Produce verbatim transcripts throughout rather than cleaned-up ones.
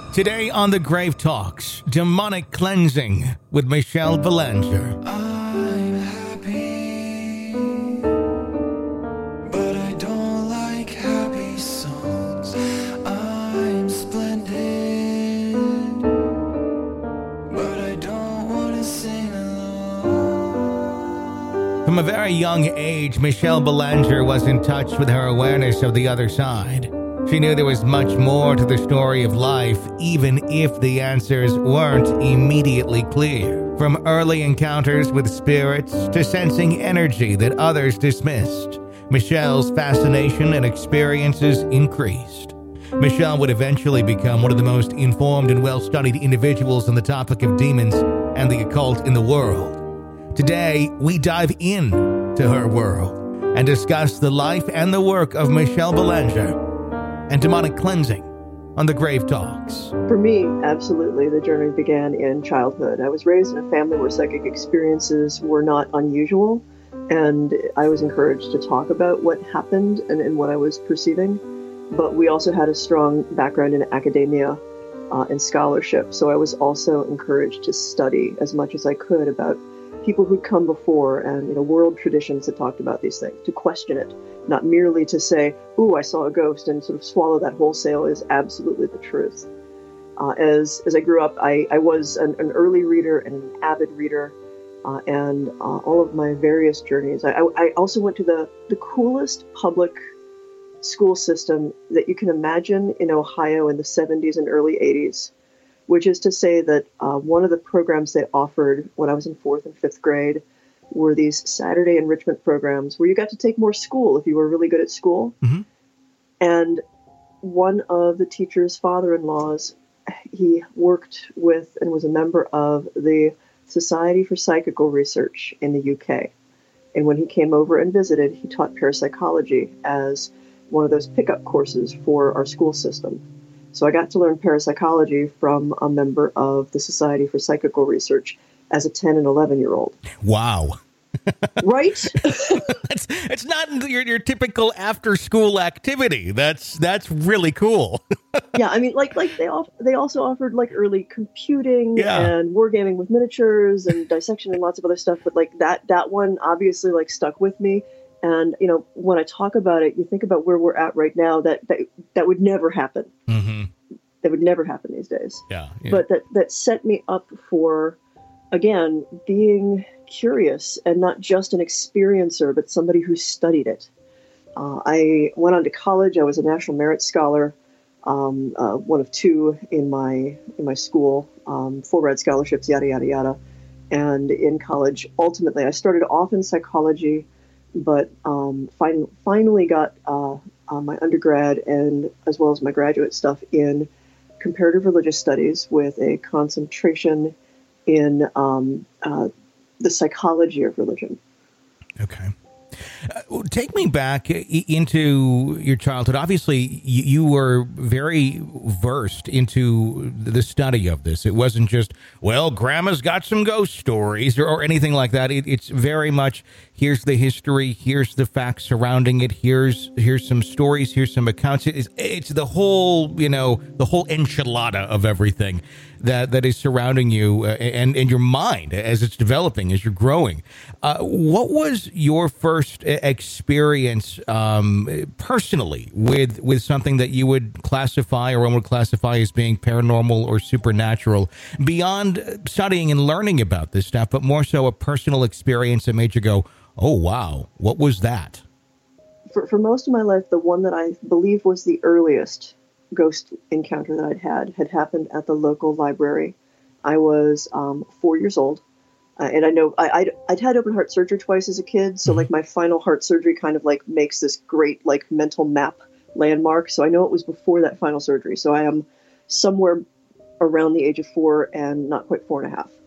Today on The Grave Talks, Demonic Cleansing with Michelle Belanger. I'm happy, but I don't like happy songs. I'm splendid, but I don't want to sing along. From a very young age, Michelle Belanger was in touch with her awareness of the other side. She knew there was much more to the story of life, even if the answers weren't immediately clear. From early encounters with spirits to sensing energy that others dismissed, Michelle's fascination and experiences increased. Michelle would eventually become one of the most informed and well-studied individuals on the topic of demons and the occult in the world. Today, we dive in to her world and discuss the life and the work of Michelle Belanger and demonic cleansing on The Grave Talks. For me, absolutely, the journey began in childhood. I was raised in a family where psychic experiences were not unusual, and I was encouraged to talk about what happened and, and what I was perceiving. But we also had a strong background in academia uh, and scholarship, so I was also encouraged to study as much as I could about people who'd come before and, you know, world traditions that talked about these things, to question it, not merely to say, ooh, I saw a ghost, and sort of swallow that wholesale is absolutely the truth. Uh, as as I grew up, I, I was an, an early reader and an avid reader, uh, and uh, all of my various journeys. I, I also went to the, the coolest public school system that you can imagine in Ohio in the seventies and early eighties, which is to say that uh, one of the programs they offered when I was in fourth and fifth grade were these Saturday enrichment programs where you got to take more school if you were really good at school. Mm-hmm. And one of the teacher's father-in-laws, he worked with and was a member of the Society for Psychical Research in the U K. And when he came over and visited, he taught parapsychology as one of those pickup courses for our school system. So I got to learn parapsychology from a member of the Society for Psychical Research as a ten and eleven-year-old. Wow. Right? It's it's not your your typical after-school activity. That's that's really cool. Yeah, I mean, like like they off, they also offered like early computing yeah. and wargaming with miniatures and dissection and lots of other stuff. But like that that one obviously like stuck with me. And, you know, when I talk about it, you think about where we're at right now, that that, that would never happen. Mm-hmm. That would never happen these days. Yeah, yeah. But that, that set me up for, again, being curious and not just an experiencer, but somebody who studied it. Uh, I went on to college. I was a National Merit Scholar, um, uh, one of two in my in my school, um, full ride scholarships, yada, yada, yada. And in college, ultimately, I started off in psychology, but um, fin- finally got uh, uh, my undergrad and as well as my graduate stuff in comparative religious studies with a concentration in um, uh, the psychology of religion. Okay. Uh, take me back into your childhood. Obviously, you, you were very versed into the study of this. It wasn't just, well, Grandma's got some ghost stories or, or anything like that. It, it's very much, here's the history, here's the facts surrounding it, here's here's some stories, here's some accounts. It's, it's the whole, you know, the whole enchilada of everything that that is surrounding you uh, and, and your mind as it's developing, as you're growing. Uh, what was your first experience um, personally with with something that you would classify or one would classify as being paranormal or supernatural, beyond studying and learning about this stuff, but more so a personal experience that made you go, oh, wow, what was that? For, for most of my life, the one that I believe was the earliest ghost encounter that I'd had had happened at the local library. I was um, four years old, uh, and I know I, I'd, I'd had open heart surgery twice as a kid, so mm-hmm. like my final heart surgery kind of like makes this great like mental map landmark. So I know it was before that final surgery. So I am somewhere around the age of four and not quite four and a half.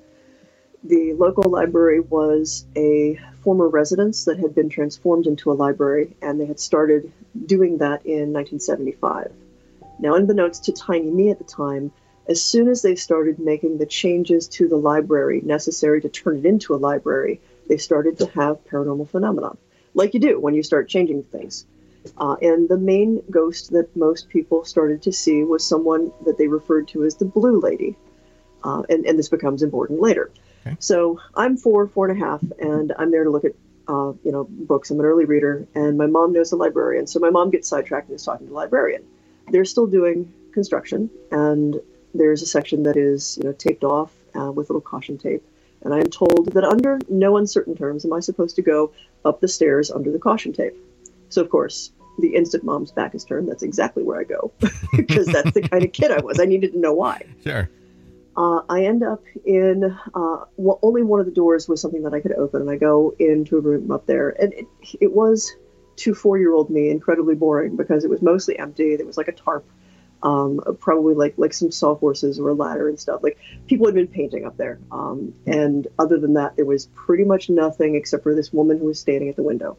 The local library was a former residence that had been transformed into a library, and they had started doing that in nineteen seventy-five. Now, unbeknownst to tiny me at the time, as soon as they started making the changes to the library necessary to turn it into a library, they started to have paranormal phenomena, like you do when you start changing things. Uh, and the main ghost that most people started to see was someone that they referred to as the Blue Lady. Uh, and, and this becomes important later. Okay. So I'm four, four and a half, and I'm there to look at, uh, you know, books. I'm an early reader, and my mom knows a librarian. So my mom gets sidetracked and is talking to the librarian. They're still doing construction, and there's a section that is, you know, taped off uh, with little caution tape. And I am told that under no uncertain terms am I supposed to go up the stairs under the caution tape. So, of course, the instant mom's back is turned, that's exactly where I go, because that's the kind of kid I was. I needed to know why. Sure. Uh, I end up in, uh, well, only one of the doors was something that I could open, and I go into a room up there. And it, it was, to four-year-old me, incredibly boring, because it was mostly empty. There was like a tarp, um, probably like like some sawhorses or a ladder and stuff. Like, people had been painting up there. Um, and other than that, there was pretty much nothing except for this woman who was standing at the window.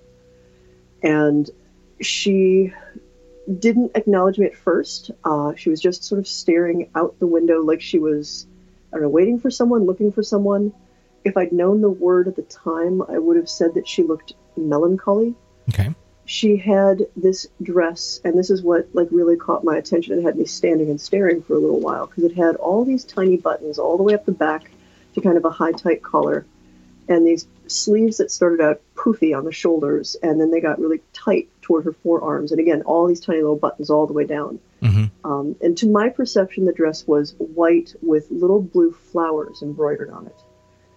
And she didn't acknowledge me at first. Uh, she was just sort of staring out the window like she was, I don't know, waiting for someone, looking for someone. If I'd known the word at the time, I would have said that she looked melancholy. Okay. She had this dress, and this is what like really caught my attention and had me standing and staring for a little while, because it had all these tiny buttons all the way up the back to kind of a high tight collar, and these sleeves that started out poofy on the shoulders, and then they got really tight toward her forearms. And again, all these tiny little buttons all the way down. Mm-hmm. Um, and to my perception, the dress was white with little blue flowers embroidered on it.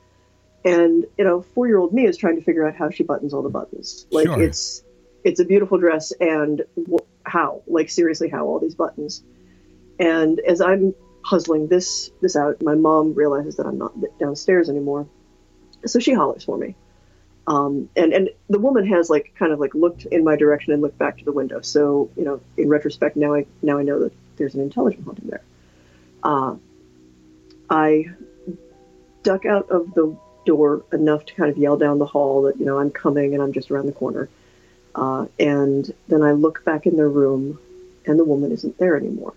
And, you know, four-year-old me is trying to figure out how she buttons all the buttons. Like, Sure. it's it's a beautiful dress, and wh- how? Like, seriously, how all these buttons? And as I'm puzzling this this out, my mom realizes that I'm not downstairs anymore. So she hollers for me. Um, and, and the woman has like kind of like looked in my direction and looked back to the window. So, you know, in retrospect, now I now I know that there's an intelligent haunting there. Uh, I duck out of the door enough to kind of yell down the hall that, you know, I'm coming and I'm just around the corner. Uh, and then I look back in the room and the woman isn't there anymore.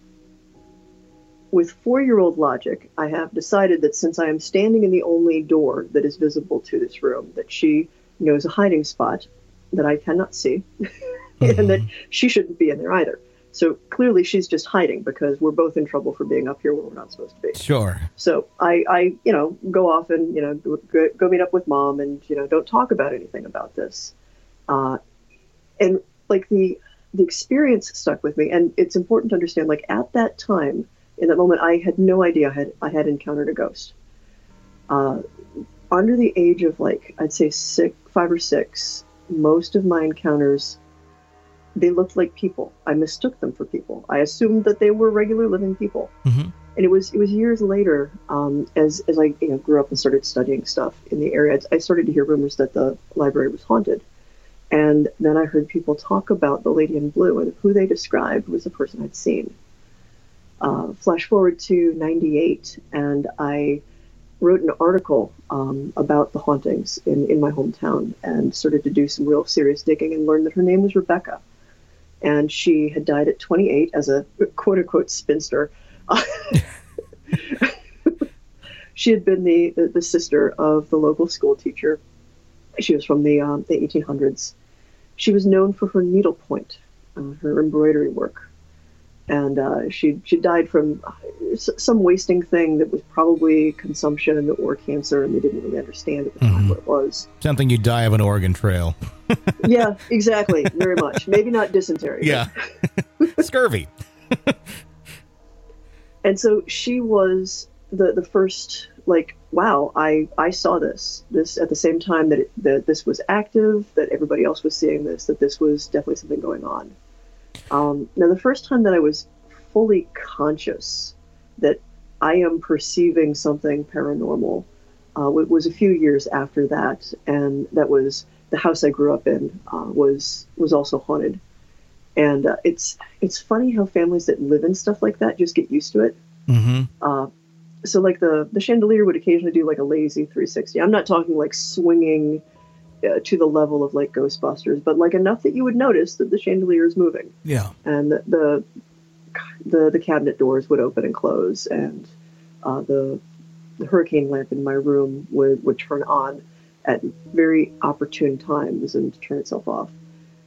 With four-year-old logic, I have decided that since I am standing in the only door that is visible to this room, that she knows a hiding spot that I cannot see, mm-hmm. and that she shouldn't be in there either. So clearly she's just hiding, because we're both in trouble for being up here where we're not supposed to be. Sure. So I, I you know, go off and, you know, go, go meet up with mom and, you know, don't talk about anything about this. Uh, and, like, the the experience stuck with me. And it's important to understand, like, at that time, in that moment, I had no idea I had, I had encountered a ghost. Uh, under the age of, like, I'd say six, five or six, most of my encounters, they looked like people. I mistook them for people. I assumed that they were regular living people. Mm-hmm. And it was it was years later, um, as as I you know, grew up and started studying stuff in the area, I started to hear rumors that the library was haunted. And then I heard people talk about the lady in blue, and who they described was the person I'd seen. Uh, flash forward to ninety-eight, and I wrote an article um, about the hauntings in, in my hometown, and started to do some real serious digging and learned that her name was Rebecca. And she had died at twenty-eight as a quote-unquote spinster. She had been the, the, the sister of the local school teacher. She was from the, um, the eighteen hundreds. She was known for her needlepoint, uh, her embroidery work. And uh, she she died from some wasting thing that was probably consumption or cancer, and they didn't really understand at the time mm-hmm. what it was. Something you die of an Oregon Trail. Yeah, exactly. Very much. Maybe not dysentery. Yeah. Scurvy. And so she was the, the first, like, wow, I, I saw this. This at the same time that, it, that this was active, that everybody else was seeing this, that this was definitely something going on. Um, now, the first time that I was fully conscious that I am perceiving something paranormal uh, was a few years after that, and that was the house I grew up in uh, was was also haunted. And uh, it's it's funny how families that live in stuff like that just get used to it. Mm-hmm. Uh, so, like the the chandelier would occasionally do like a lazy three sixty. I'm not talking like swinging Uh, to the level of like Ghostbusters, but like enough that you would notice that the chandelier is moving. Yeah. And the the the, the cabinet doors would open and close, and uh, the the hurricane lamp in my room would, would turn on at very opportune times and turn itself off.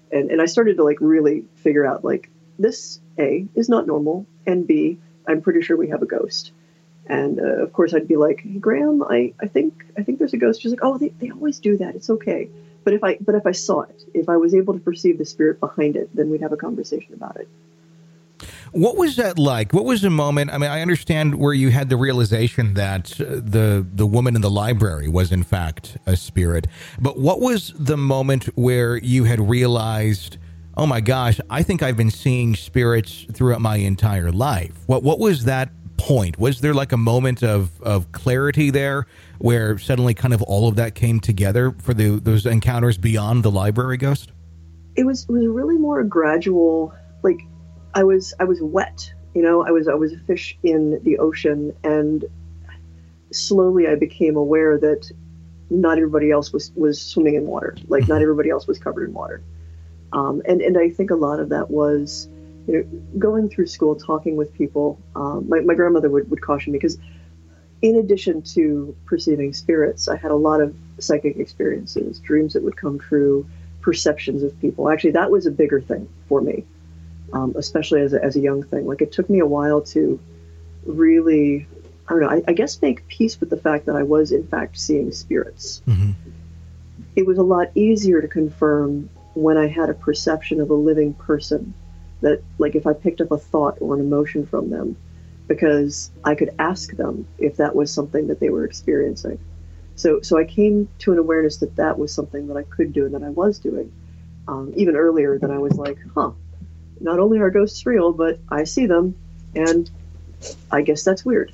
And, and I started to like really figure out like this A is not normal, and B, I'm pretty sure we have a ghost. And uh, of course I'd be like, hey, Graham, I, I think I think there's a ghost. She's like, oh, they, they always do that. It's okay. But if I but if I saw it, if I was able to perceive the spirit behind it, then we'd have a conversation about it. What was that like? What was the moment? I mean, I understand where you had the realization that uh, the the woman in the library was in fact a spirit. But what was the moment where you had realized, oh my gosh, I think I've been seeing spirits throughout my entire life? What what was that point? Was there like a moment of, of clarity there where suddenly kind of all of that came together for the those encounters beyond the library ghost? It was it was really more a gradual, like I was I was wet, you know, I was I was a fish in the ocean, and slowly I became aware that not everybody else was, was swimming in water, like not everybody else was covered in water. Um, and, and I think a lot of that was, you know, going through school, talking with people. Um, my, my grandmother would, would caution me because in addition to perceiving spirits, I had a lot of psychic experiences, dreams that would come true, perceptions of people. Actually, that was a bigger thing for me, um, especially as a, as a young thing. Like it took me a while to really, I don't know, I, I guess make peace with the fact that I was in fact seeing spirits. Mm-hmm. It was a lot easier to confirm when I had a perception of a living person, that like if I picked up a thought or an emotion from them, because I could ask them if that was something that they were experiencing. So so I came to an awareness that that was something that I could do and that I was doing. Um, even earlier that I was like, huh, not only are ghosts real, but I see them, and I guess that's weird.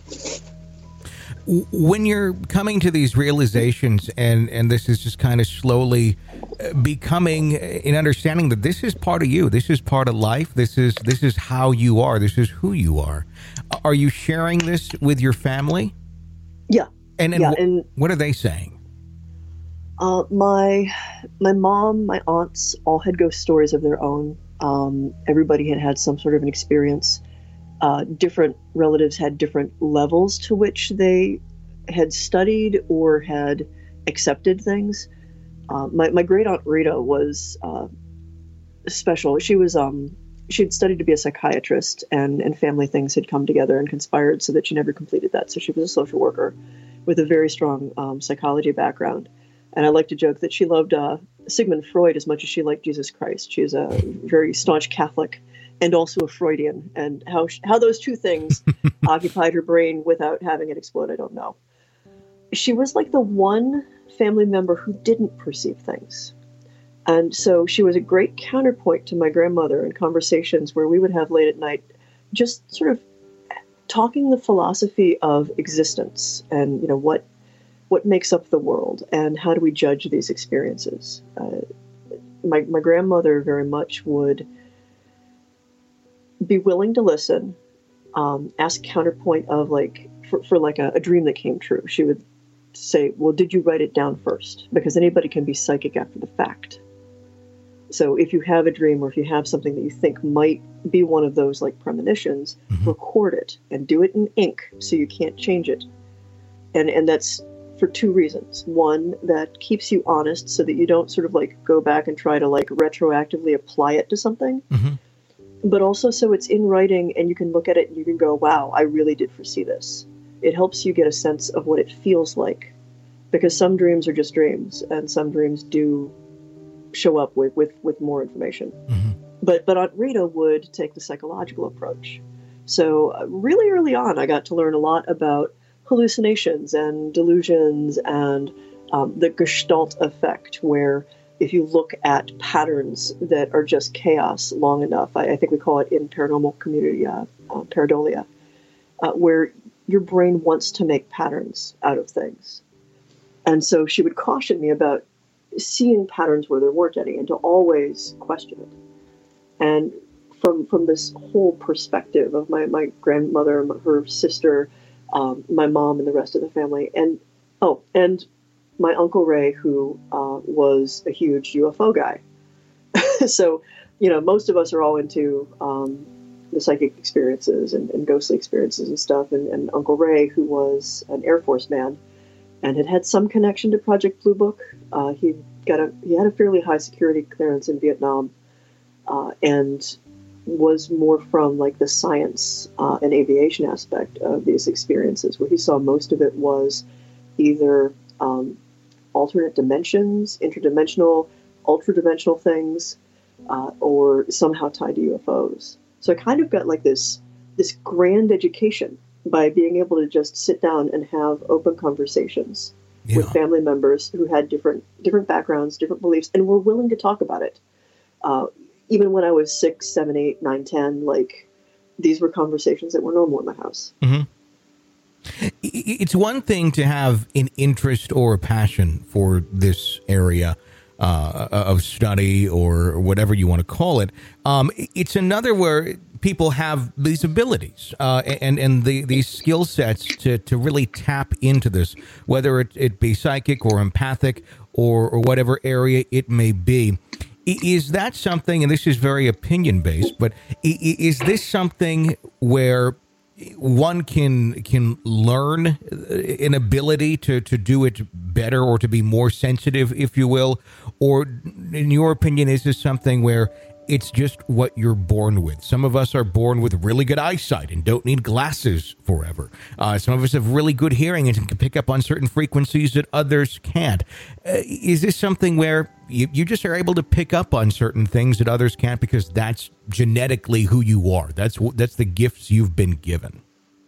When you're coming to these realizations, and, and this is just kind of slowly becoming an understanding that this is part of you, this is part of life, this is this is how you are, this is who you are. Are you sharing this with your family? Yeah. And, and, yeah, wh- and what are they saying? Uh, my my mom, my aunts all had ghost stories of their own. Um, everybody had had some sort of an experience. Uh, different relatives had different levels to which they had studied or had accepted things. Uh, my, my great aunt Rita was uh, special. She was um, she had studied to be a psychiatrist, and, and family things had come together and conspired so that she never completed that. So she was a social worker with a very strong um, psychology background. And I like to joke that she loved uh, Sigmund Freud as much as she liked Jesus Christ. She is a very staunch Catholic and also a Freudian. And how how those two things occupied her brain without having it explode, I don't know. She was like the one family member who didn't perceive things. And so she was a great counterpoint to my grandmother in conversations where we would have late at night, just sort of talking the philosophy of existence and, you know, what what makes up the world and how do we judge these experiences. Uh, my, my grandmother very much would be willing to listen, um, ask counterpoint of like, for, for like a, a dream that came true. She would say, well, did you write it down first? Because anybody can be psychic after the fact. So if you have a dream or if you have something that you think might be one of those like premonitions, mm-hmm. record it and do it in ink so you can't change it. And and that's for two reasons. One, that keeps you honest so that you don't sort of like go back and try to like retroactively apply it to something. Mm-hmm. But also so it's in writing and you can look at it and you can go, wow, I really did foresee this. It helps you get a sense of what it feels like, because some dreams are just dreams and some dreams do show up with, with, with more information. Mm-hmm. But, but Aunt Rita would take the psychological approach. So uh, really early on, I got to learn a lot about hallucinations and delusions and um, the Gestalt effect, where if you look at patterns that are just chaos long enough, I, I think we call it in paranormal community uh, uh, pareidolia, uh, where your brain wants to make patterns out of things. And so she would caution me about seeing patterns where there weren't any and to always question it. And from from this whole perspective of my, my grandmother, her sister, um, my mom, and the rest of the family, and oh, and my Uncle Ray, who uh, was a huge U F O guy. So, you know, most of us are all into um, the psychic experiences and, and ghostly experiences and stuff. And, and Uncle Ray, who was an Air Force man and had had some connection to Project Blue Book, uh, he got a he had a fairly high security clearance in Vietnam. uh, and was more from like the science uh, and aviation aspect of these experiences, where he saw most of it was either um, alternate dimensions, interdimensional, ultra-dimensional things, uh, or somehow tied to U F Os. So I kind of got like this this grand education by being able to just sit down and have open conversations yeah. with family members who had different different backgrounds, different beliefs, and were willing to talk about it. Uh, even when I was six, seven, eight, nine, ten, like these were conversations that were normal in my house. Mm-hmm. It's one thing to have an interest or a passion for this area uh, of study or whatever you want to call it. Um, it's another where people have these abilities uh, and and the, these skill sets to, to really tap into this, whether it, it be psychic or empathic or, or whatever area it may be. Is that something, and this is very opinion-based, but is this something where one can can learn an ability to, to do it better or to be more sensitive, if you will? Or, in your opinion, is this something where it's just what you're born with? Some of us are born with really good eyesight and don't need glasses forever. Uh, some of us have really good hearing and can pick up on certain frequencies that others can't. Uh, is this something where you, you just are able to pick up on certain things that others can't because that's genetically who you are? That's that's the gifts you've been given.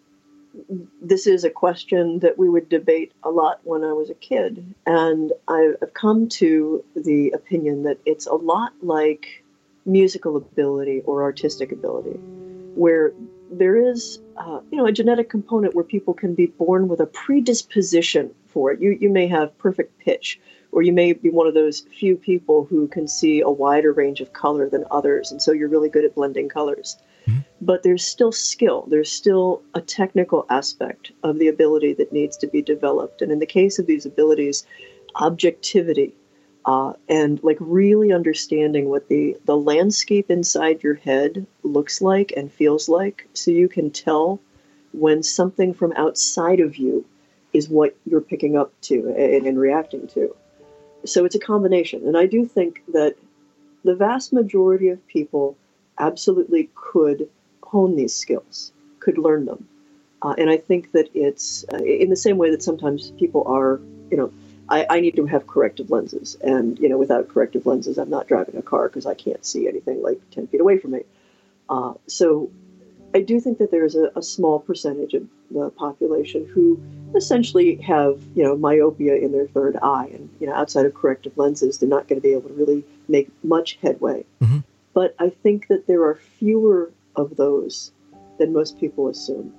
This is a question that we would debate a lot when I was a kid. And I've come to the opinion that it's a lot like musical ability or artistic ability, where there is, uh, you know, a genetic component where people can be born with a predisposition for it. You you may have perfect pitch, or you may be one of those few people who can see a wider range of color than others, and so you're really good at blending colors. Mm-hmm. But there's still skill. There's still a technical aspect of the ability that needs to be developed. And in the case of these abilities, objectivity, Uh, and like really understanding what the, the landscape inside your head looks like and feels like, so you can tell when something from outside of you is what you're picking up to and, and reacting to. So it's a combination. And I do think that the vast majority of people absolutely could hone these skills, could learn them. Uh, and I think that it's uh, in the same way that sometimes people are, you know, I, I need to have corrective lenses. And, you know, without corrective lenses, I'm not driving a car because I can't see anything like ten feet away from me. Uh, so I do think that there's a, a small percentage of the population who essentially have, you know, myopia in their third eye. And, you know, outside of corrective lenses, they're not going to be able to really make much headway. Mm-hmm. But I think that there are fewer of those than most people assume.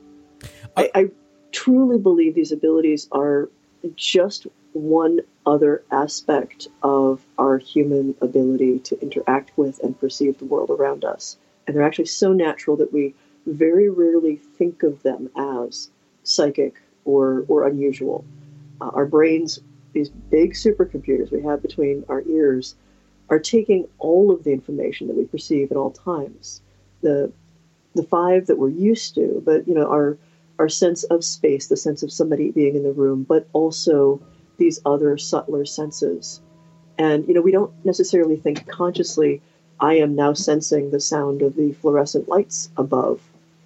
Uh, I, I truly believe these abilities are just one other aspect of our human ability to interact with and perceive the world around us. And they're actually so natural that we very rarely think of them as psychic or, or unusual. Uh, our brains, these big supercomputers we have between our ears, are taking all of the information that we perceive at all times. The the five that we're used to, but, you know, our our sense of space, the sense of somebody being in the room, but also these other subtler senses. And, you know, we don't necessarily think consciously, I am now sensing the sound of the fluorescent lights above,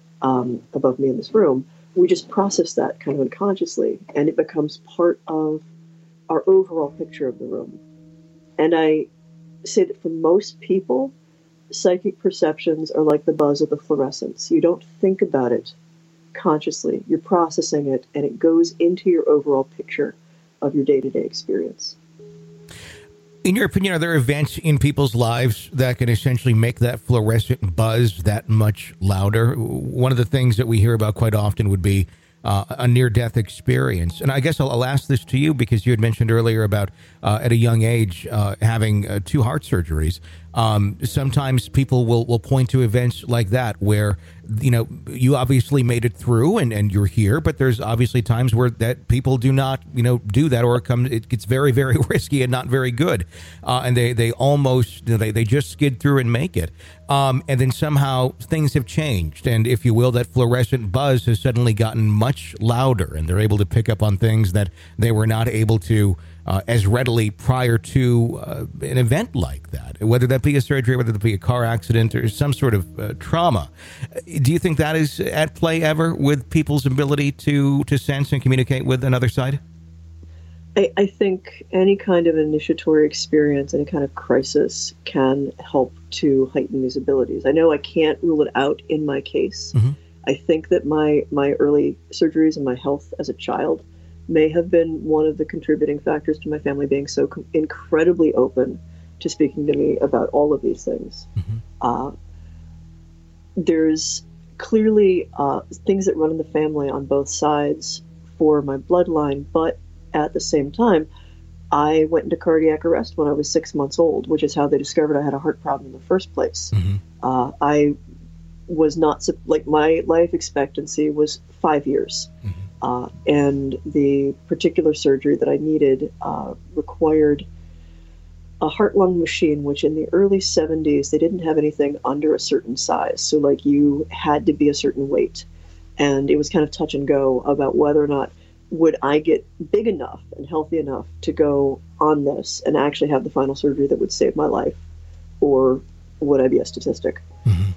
um, above me in this room. We just process that kind of unconsciously, and it becomes part of our overall picture of the room. And I say that for most people, psychic perceptions are like the buzz of the fluorescence. You don't think about it consciously. You're processing it, and it goes into your overall picture of your day-to-day experience. In your opinion, are there events in people's lives that can essentially make that fluorescent buzz that much louder? One of the things that we hear about quite often would be uh, a near-death experience. And I guess I'll, I'll ask this to you because you had mentioned earlier about uh, at a young age uh, having uh, two heart surgeries. Um, sometimes people will, will point to events like that where, you know, you obviously made it through and, and you're here, but there's obviously times where that people do not, you know, do that, or it comes, it gets very, very risky and not very good. Uh, and they, they almost, you know, they, they just skid through and make it. Um, and then somehow things have changed. And if you will, that fluorescent buzz has suddenly gotten much louder and they're able to pick up on things that they were not able to uh, as readily prior to uh, an event like that, whether that be a surgery, whether that be a car accident or some sort of uh, trauma. Do you think that is at play ever with people's ability to, to sense and communicate with another side? I, I think any kind of initiatory experience, any kind of crisis can help to heighten these abilities. I know I can't rule it out in my case. Mm-hmm. I think that my, my early surgeries and my health as a child may have been one of the contributing factors to my family being so com- incredibly open to speaking to me about all of these things. Mm-hmm. Uh, there's clearly uh, things that run in the family on both sides for my bloodline, but at the same time, I went into cardiac arrest when I was six months old, which is how they discovered I had a heart problem in the first place. Mm-hmm. Uh, I was not, like, my life expectancy was five years. Mm-hmm. Uh, and the particular surgery that I needed uh, required a heart-lung machine, which in the early seventies, they didn't have anything under a certain size. So, like, you had to be a certain weight. And it was kind of touch and go about whether or not would I get big enough and healthy enough to go on this and actually have the final surgery that would save my life, or would I be a statistic? Mm-hmm.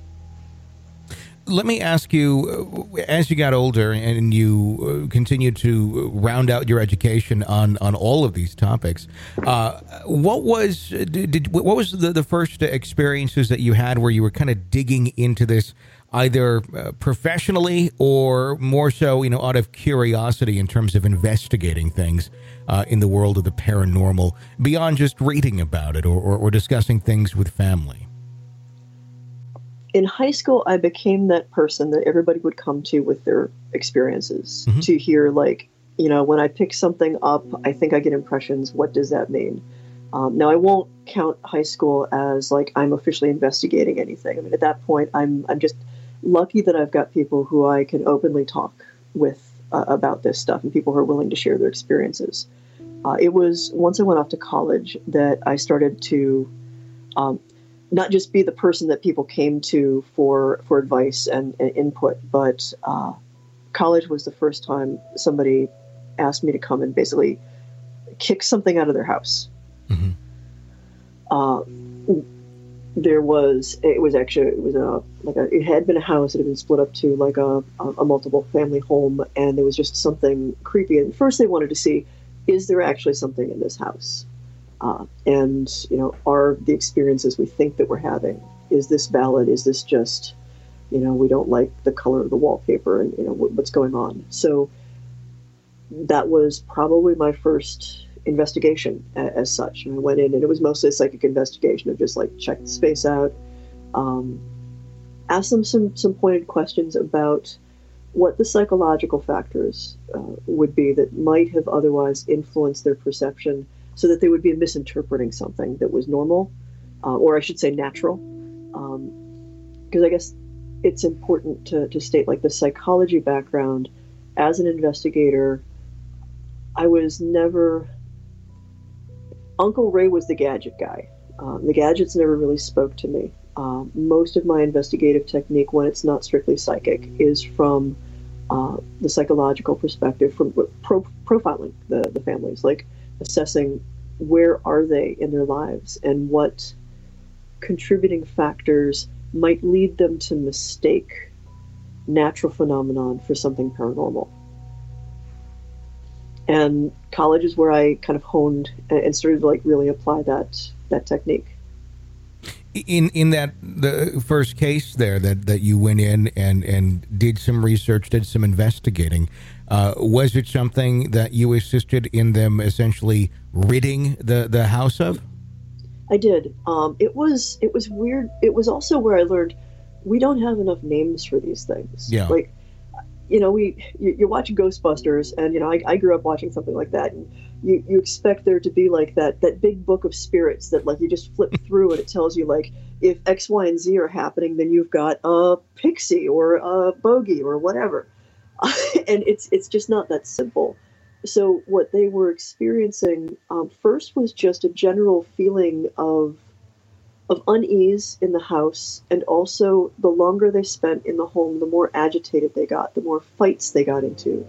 Let me ask you, as you got older and you continued to round out your education on, on all of these topics, uh, what was did, what was the, the first experiences that you had where you were kind of digging into this, either uh, professionally or more so, you know, out of curiosity in terms of investigating things uh, in the world of the paranormal, beyond just reading about it or, or, or discussing things with family? In high school, I became that person that everybody would come to with their experiences, mm-hmm. to hear, like, you know, when I pick something up, I think I get impressions. What does that mean? Um, now, I won't count high school as, like, I'm officially investigating anything. I mean, at that point, I'm I'm just lucky that I've got people who I can openly talk with uh, about this stuff, and people who are willing to share their experiences. Uh, it was once I went off to college that I started to um, not just be the person that people came to for, for advice and, and input, but uh, college was the first time somebody asked me to come and basically kick something out of their house. Mm-hmm. Uh, there was, it was actually, it was a, like a, it had been a house that had been split up to like a, a, a multiple family home. And there was just something creepy. And first they wanted to see, is there actually something in this house? Uh, and, you know, are the experiences we think that we're having, is this valid? Is this just, you know, we don't like the color of the wallpaper and, you know, what, what's going on? So that was probably my first investigation a, as such. And I went in and it was mostly a psychic investigation of just like check the space out, um, ask them some, some pointed questions about what the psychological factors uh, would be that might have otherwise influenced their perception, so that they would be misinterpreting something that was normal, uh, or I should say natural. Because um, I guess it's important to, to state, like, the psychology background. As an investigator, I was never... Uncle Ray was the gadget guy. Um, the gadgets never really spoke to me. Um, most of my investigative technique, when it's not strictly psychic, is from uh, the psychological perspective, from pro- profiling the, the families. Like, assessing where are they in their lives and what contributing factors might lead them to mistake natural phenomenon for something paranormal. And college is where I kind of honed and started to like really apply that that technique. In in that the first case there that, that you went in and, and did some research, did some investigating, uh, was it something that you assisted in them essentially ridding the, the house of? I did. Um, it was it was weird. It was also where I learned we don't have enough names for these things. Yeah. Like, you know, we you, you're watching Ghostbusters, and you know, I, I grew up watching something like that, and you, you expect there to be like that that big book of spirits that like you just flip through and it tells you like if X, Y, and Z are happening, then you've got a pixie or a bogey or whatever, and it's it's just not that simple. So what they were experiencing um, first was just a general feeling of of unease in the house, and also the longer they spent in the home, the more agitated they got, the more fights they got into.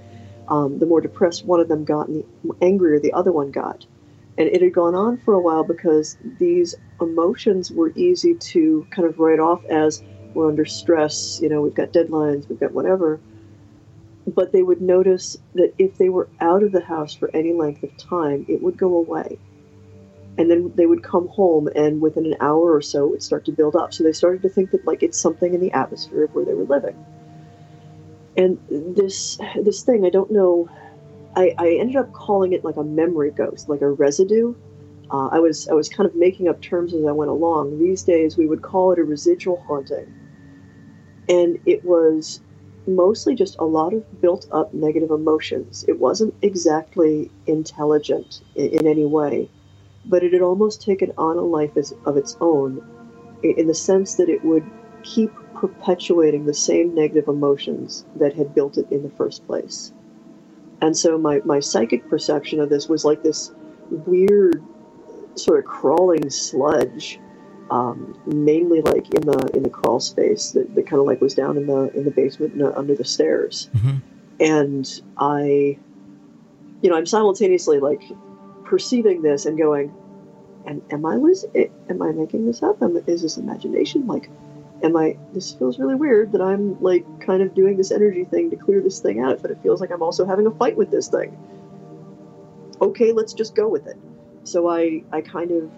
um, the more depressed one of them got and the angrier the other one got. And it had gone on for a while because these emotions were easy to kind of write off as we're under stress, you know, we've got deadlines, we've got whatever. But they would notice that if they were out of the house for any length of time, it would go away. And then they would come home, and within an hour or so, it would start to build up. So they started to think that, like, it's something in the atmosphere of where they were living. And this this thing, I don't know, I, I ended up calling it like a memory ghost, like a residue. Uh, I was I was kind of making up terms as I went along. These days, we would call it a residual haunting. And it was mostly just a lot of built-up negative emotions. It wasn't exactly intelligent in, in any way, but it had almost taken on a life as, of its own, in the sense that it would keep perpetuating the same negative emotions that had built it in the first place. And so my, my psychic perception of this was like this weird sort of crawling sludge, um, mainly like in the in the crawl space that, that kind of like was down in the in the basement and, uh, under the stairs. Mm-hmm. And I, you know, I'm simultaneously like perceiving this and going, am, am I losing, am I making this up? Am, is this imagination? Like, am I, this feels really weird that I'm like kind of doing this energy thing to clear this thing out, but it feels like I'm also having a fight with this thing. Okay, let's just go with it. So I, I kind of,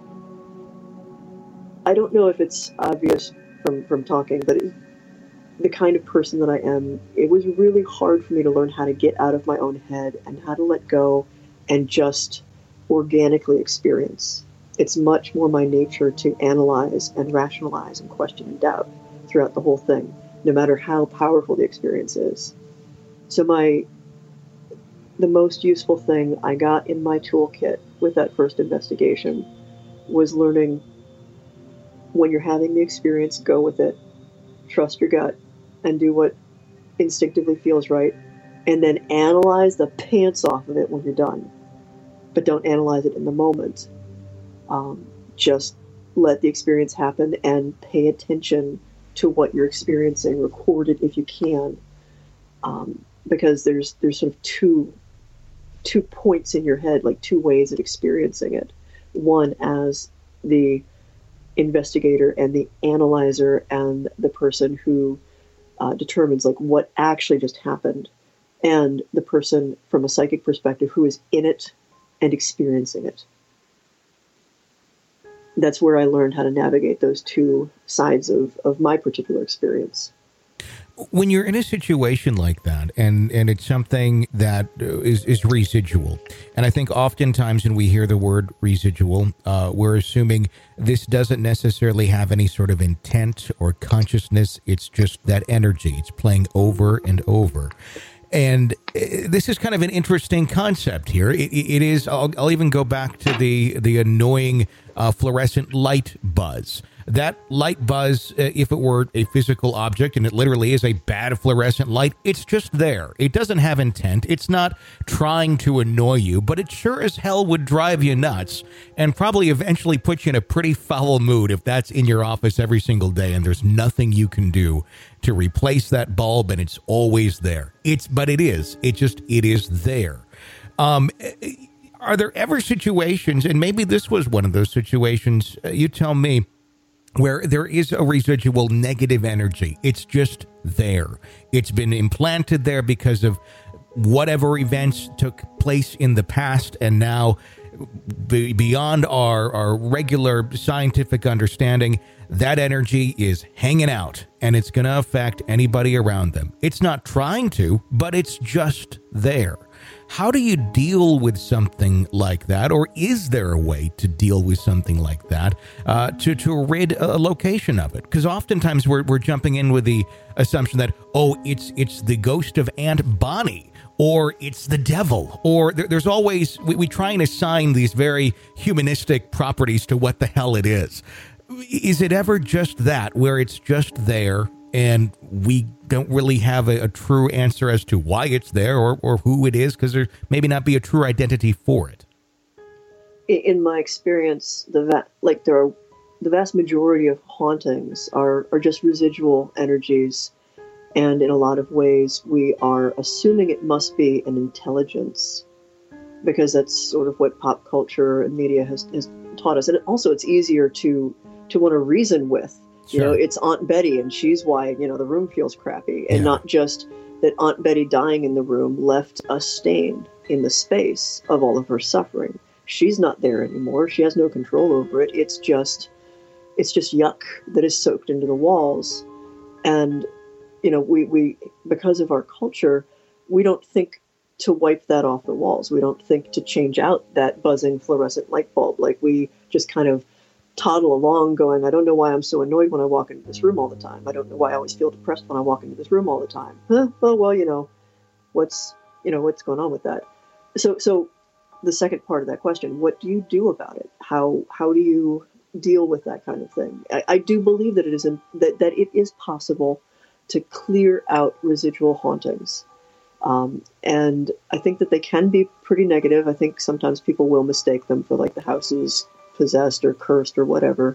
I don't know if it's obvious from, from talking, but it, the kind of person that I am, it was really hard for me to learn how to get out of my own head and how to let go and just organically experience. It's much more my nature to analyze and rationalize and question and doubt throughout the whole thing, no matter how powerful the experience is. So my, the most useful thing I got in my toolkit with that first investigation was learning when you're having the experience, go with it, trust your gut, and do what instinctively feels right, and then analyze the pants off of it when you're done. But don't analyze it in the moment. Um, just let the experience happen and pay attention to what you're experiencing. Record it if you can, um, because there's there's sort of two two points in your head, like two ways of experiencing it. One as the investigator and the analyzer and the person who uh, determines like what actually just happened, and the person from a psychic perspective who is in it and experiencing it. That's where I learned how to navigate those two sides of, of my particular experience. When you're in a situation like that, and, and it's something that is, is residual, and I think oftentimes when we hear the word residual, uh, we're assuming this doesn't necessarily have any sort of intent or consciousness. It's just that energy. It's playing over and over. And this is kind of an interesting concept here. It, it is, I'll, I'll even go back to the, the annoying uh, fluorescent light buzz. That light buzz, uh, if it were a physical object, and it literally is a bad fluorescent light, it's just there. It doesn't have intent. It's not trying to annoy you, but it sure as hell would drive you nuts and probably eventually put you in a pretty foul mood if that's in your office every single day and there's nothing you can do to replace that bulb and it's always there. It's, but it is. It just, it is there. Um, are there ever situations, and maybe this was one of those situations, uh, you tell me, where there is a residual negative energy? It's just there. It's been implanted there because of whatever events took place in the past, and now be, beyond our, our regular scientific understanding, that energy is hanging out, and it's going to affect anybody around them. It's not trying to, but it's just there. How do you deal with something like that, or is there a way to deal with something like that uh, to, to rid a location of it? Because oftentimes we're, we're jumping in with the assumption that, oh, it's it's the ghost of Aunt Bonnie, or it's the devil, or there, there's always, we, we try and assign these very humanistic properties to what the hell it is. Is it ever just that, where it's just there and we don't really have a, a true answer as to why it's there or, or who it is, because there maybe not be a true identity for it? In my experience, the va- like there are the vast majority of hauntings are, are just residual energies And in a lot of ways, we are assuming it must be an intelligence because that's sort of what pop culture and media has, has taught us. And also, it's easier to to want to reason with. You Sure. know, it's Aunt Betty, and she's why, you know, the room feels crappy, and Yeah. not just that Aunt Betty dying in the room left a stain in the space of all of her suffering. She's not there anymore. She has no control over it. It's just, it's just yuck that is soaked into the walls. And, you know, we, we, because of our culture, we don't think to wipe that off the walls. We don't think to change out that buzzing fluorescent light bulb. Like, we just kind of toddle along going, I don't know why I'm so annoyed when I walk into this room all the time. I don't know why I always feel depressed when I walk into this room all the time. Huh? Oh, well, you know, what's, you know, what's going on with that? So, so the second part of that question, what do you do about it? How, how do you deal with that kind of thing? I, I do believe that it is, in, that, that it is possible to clear out residual hauntings. Um, and I think that they can be pretty negative. I think sometimes people will mistake them for like the house's possessed or cursed or whatever.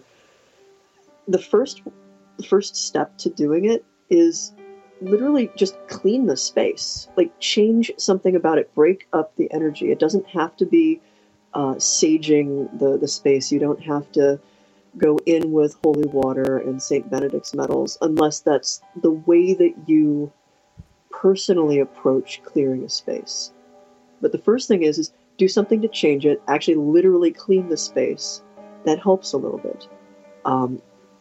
The first, the first step to doing it is literally just clean the space, like change something about it, break up the energy. It doesn't have to be uh, saging the, the space. You don't have to go in with holy water and Saint Benedict's medals unless that's the way that you personally approach clearing a space. But the first thing is, is do something to change it, actually literally clean the space. That helps a little bit. Um,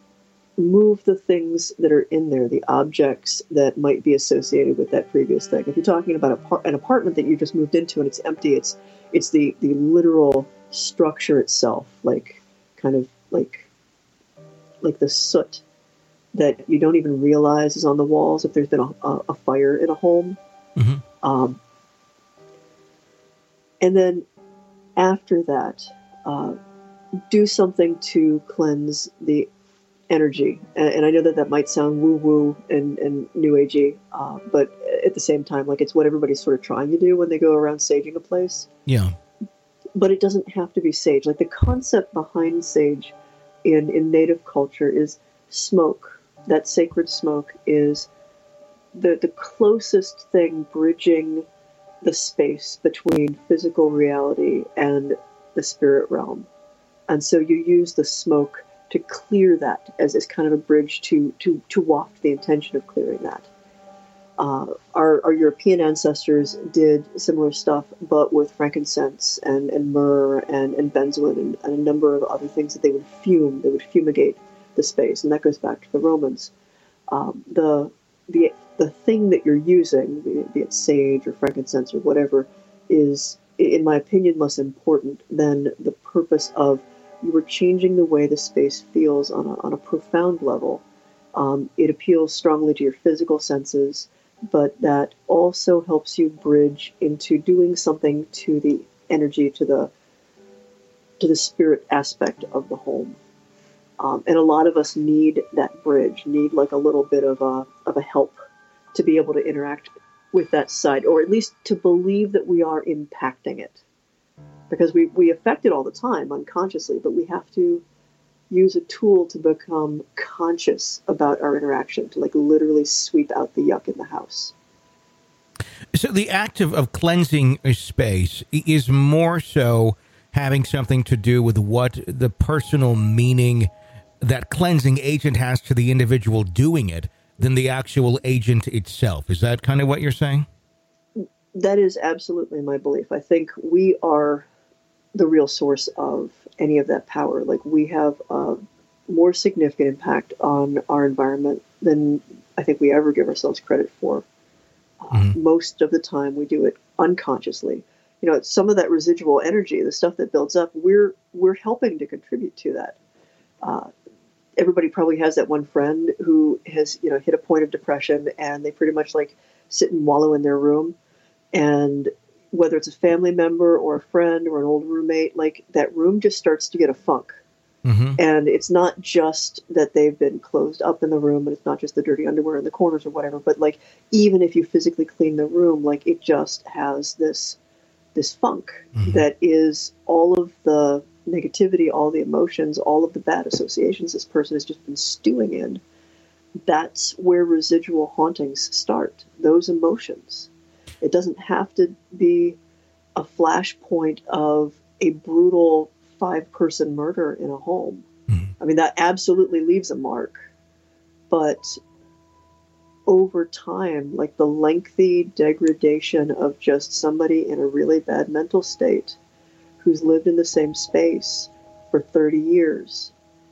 move the things that are in there, the objects that might be associated with that previous thing. If you're talking about a par- an apartment that you just moved into and it's empty, it's it's the, the literal structure itself, like kind of like like the soot that you don't even realize is on the walls if there's been a, a, a fire in a home. Mm-hmm. Um, and then after that, uh, do something to cleanse the energy. And, and I know that that might sound woo-woo and, and new agey, uh, but at the same time, like it's what everybody's sort of trying to do when they go around saging a place. Yeah. But it doesn't have to be sage. Like the concept behind sage in, in native culture is smoke. That sacred smoke is the, the closest thing bridging the space between physical reality and the spirit realm. And so you use the smoke to clear that as, as kind of a bridge to, to, to waft the intention of clearing that. Uh, our, our European ancestors did similar stuff, but with frankincense and, and myrrh and, and benzoin and, and a number of other things that they would fume, they would fumigate the space. And that goes back to the Romans. Um, the, the, the thing that you're using, be it, be it sage or frankincense or whatever, is, in my opinion, less important than the purpose of you were changing the way the space feels on a, on a profound level. Um, it appeals strongly to your physical senses, but that also helps you bridge into doing something to the energy, to the to the spirit aspect of the home. Um, and a lot of us need that bridge, need like a little bit of a of a help to be able to interact with that side, or at least to believe that we are impacting it. Because we, we affect it all the time unconsciously, but we have to use a tool to become conscious about our interaction, to like literally sweep out the yuck in the house. So the act of, of cleansing a space is more so having something to do with what the personal meaning that cleansing agent has to the individual doing it than the actual agent itself. Is that kind of what you're saying? That is absolutely my belief. I think we are the real source of any of that power. Like, we have a more significant impact on our environment than I think we ever give ourselves credit for. Mm-hmm. Uh, most of the time we do it unconsciously. You know, some of that residual energy, the stuff that builds up, we're we're helping to contribute to that. Uh, everybody probably has that one friend who has, you know, hit a point of depression and they pretty much like sit and wallow in their room. And whether it's a family member or a friend or an old roommate, like that room just starts to get a funk. Mm-hmm. And it's not just that they've been closed up in the room, and it's not just the dirty underwear in the corners or whatever, but like even if you physically clean the room, like it just has this this funk mm-hmm. that is all of the negativity, all the emotions, all of the bad associations this person has just been stewing in that's where residual hauntings start, those emotions. It doesn't have to be a flashpoint of a brutal five-person murder in a home. Mm-hmm. I mean, that absolutely leaves a mark. But over time, like the lengthy degradation of just somebody in a really bad mental state who's lived in the same space for thirty years,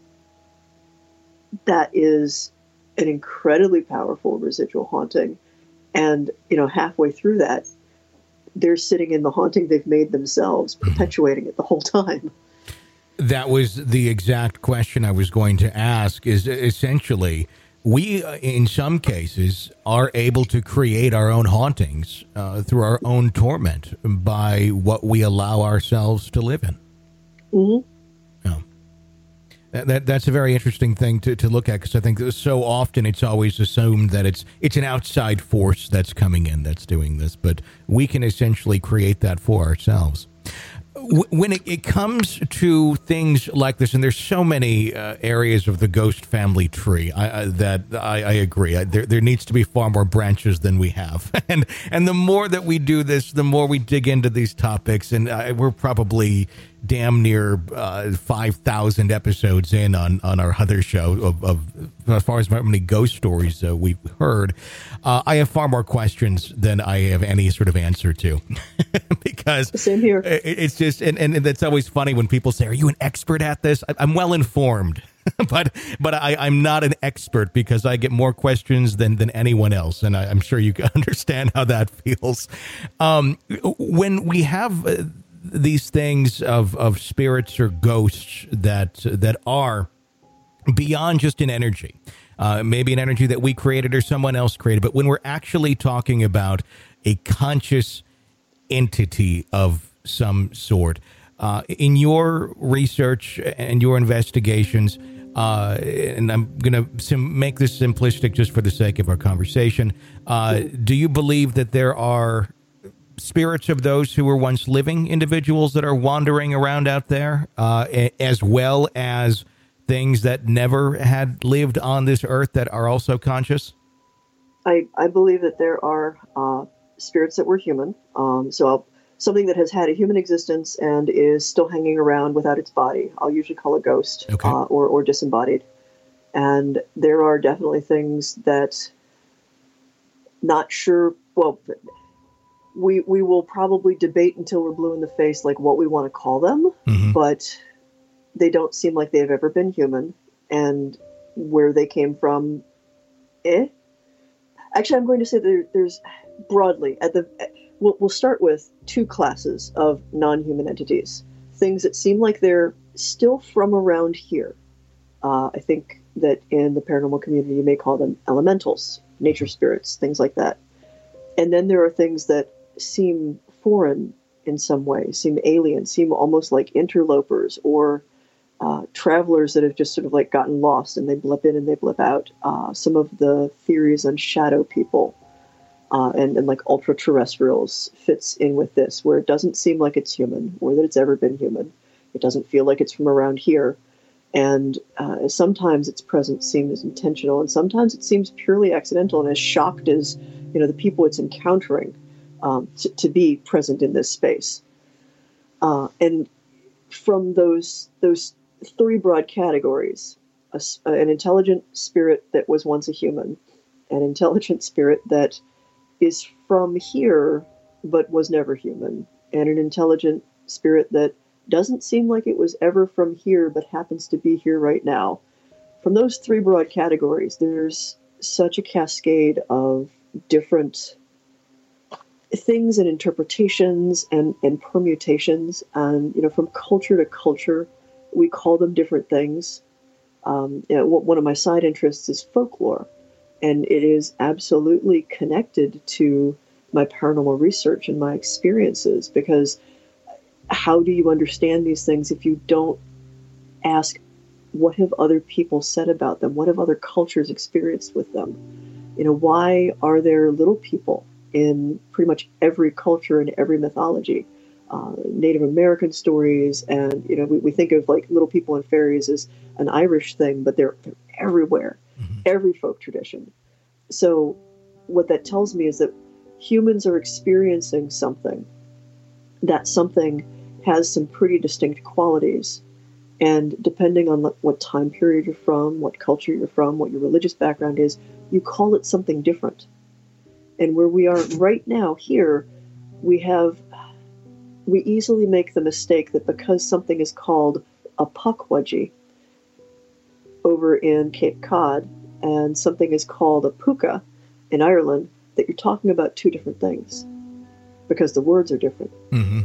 that is an incredibly powerful residual haunting. And, you know, halfway through that, they're sitting in the haunting they've made themselves, perpetuating it the whole time. That was the exact question I was going to ask, is essentially, we, uh, in some cases, are able to create our own hauntings uh, through our own torment by what we allow ourselves to live in. Mm-hmm. Yeah. That, that, that's a very interesting thing to, to look at, because I think that so often it's always assumed that it's it's an outside force that's coming in that's doing this, but we can essentially create that for ourselves. When it, it comes to things like this, and there's so many uh, areas of the ghost family tree I, I, that I, I agree. I, there, there needs to be far more branches than we have. and and the more that we do this, the more we dig into these topics. And uh, we're probably damn near uh, five thousand episodes in on, on our other show of, of as far as how many ghost stories uh, we've heard. Uh, I have far more questions than I have any sort of answer to. Because same here. It, it's just, and, and that's always funny when people say, are you an expert at this? I, I'm well informed, but but I, I'm not an expert, because I get more questions than, than anyone else. And I, I'm sure you can understand how that feels. Um, when we have uh, these things of, of spirits or ghosts that that are beyond just an energy, uh, maybe an energy that we created or someone else created, but when we're actually talking about a conscious entity of some sort, uh, in your research and your investigations, uh, and I'm going to sim- make this simplistic just for the sake of our conversation, uh, do you believe that there are spirits of those who were once living individuals that are wandering around out there, uh, as well as things that never had lived on this earth that are also conscious? I, I believe that there are uh, spirits that were human. Um, so I'll, something that has had a human existence and is still hanging around without its body, I'll usually call a ghost. Okay. uh, or, or disembodied. And there are definitely things that not sure, well, we we will probably debate until we're blue in the face, like what we want to call them, mm-hmm. but they don't seem like they've ever been human. And where they came from, eh? Actually, I'm going to say there, there's broadly at the we'll, we'll start with two classes of non-human entities, things that seem like they're still from around here. Uh, I think that in the paranormal community, you may call them elementals, nature spirits, things like that. And then there are things that seem foreign in some way, seem alien, seem almost like interlopers or uh, travelers that have just sort of like gotten lost and they blip in and they blip out. Uh, some of the theories on shadow people uh, and, and like ultra-terrestrials fits in with this, where it doesn't seem like it's human or that it's ever been human. It doesn't feel like it's from around here. And uh, sometimes its presence seems intentional, and sometimes it seems purely accidental, and as shocked as, you know, the people it's encountering um, to, to be present in this space. Uh, and from those those three broad categories, a, an intelligent spirit that was once a human, an intelligent spirit that is from here but was never human, and an intelligent spirit that doesn't seem like it was ever from here, but happens to be here right now. From those three broad categories, there's such a cascade of different things and interpretations and, and permutations. And, you know, from culture to culture, we call them different things. Um, you know, one of my side interests is folklore, and it is absolutely connected to my paranormal research and my experiences, because how do you understand these things if you don't ask, what have other people said about them? What have other cultures experienced with them? You know, why are there little people in pretty much every culture and every mythology? Uh, Native American stories, and, you know, we, we think of like little people and fairies as an Irish thing, but they're, they're everywhere. Mm-hmm. every folk tradition. So what that tells me is that humans are experiencing something. That something has some pretty distinct qualities. And depending on what time period you're from, what culture you're from, what your religious background is, you call it something different. And where we are right now here, we have, we easily make the mistake that because something is called a pukwudgie over in Cape Cod and something is called a puka in Ireland, that you're talking about two different things because the words are different. Mm-hmm.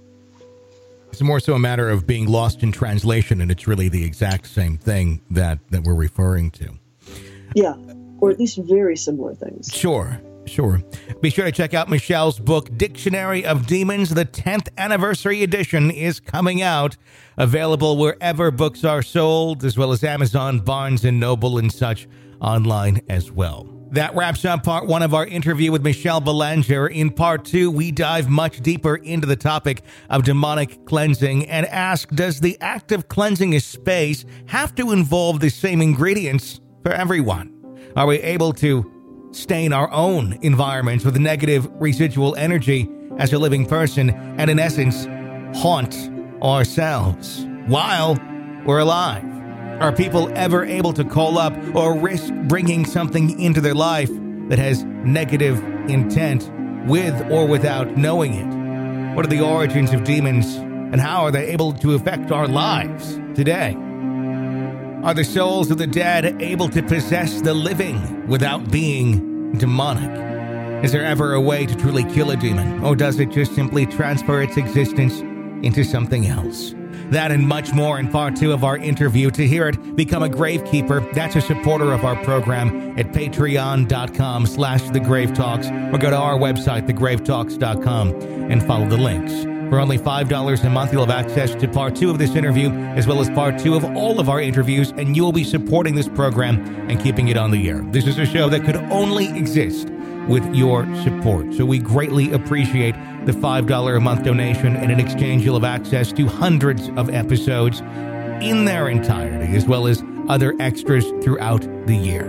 It's more so a matter of being lost in translation, and it's really the exact same thing that, that we're referring to. Yeah, or at least very similar things. Sure, sure. Be sure to check out Michelle's book, Dictionary of Demons. The tenth anniversary edition is coming out, available wherever books are sold, as well as Amazon, Barnes and Noble, and such online as well. That wraps up part one of our interview with Michelle Belanger. In part two, we dive much deeper into the topic of demonic cleansing and ask, does the act of cleansing a space have to involve the same ingredients for everyone? Are we able to stain our own environments with negative residual energy as a living person and, in essence, haunt ourselves while we're alive? Are people ever able to call up or risk bringing something into their life that has negative intent with or without knowing it? What are the origins of demons and how are they able to affect our lives today? Are the souls of the dead able to possess the living without being demonic? Is there ever a way to truly kill a demon, or does it just simply transfer its existence into something else? That and much more in part two of our interview. To hear it, become a Gravekeeper. That's a supporter of our program at patreon.com slash The Grave Talks, or go to our website, the grave talks dot com, and follow the links. For only five dollars a month, you'll have access to part two of this interview, as well as part two of all of our interviews, and you will be supporting this program and keeping it on the air. This is a show that could only exist with your support. So we greatly appreciate the five dollars a month donation, and in exchange you'll have access to hundreds of episodes in their entirety, as well as other extras throughout the year.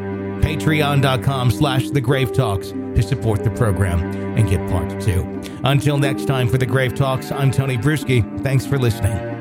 Patreon.com slash The Grave Talks to support the program and get part two. Until next time for The Grave Talks, I'm Tony Bruschi. Thanks for listening.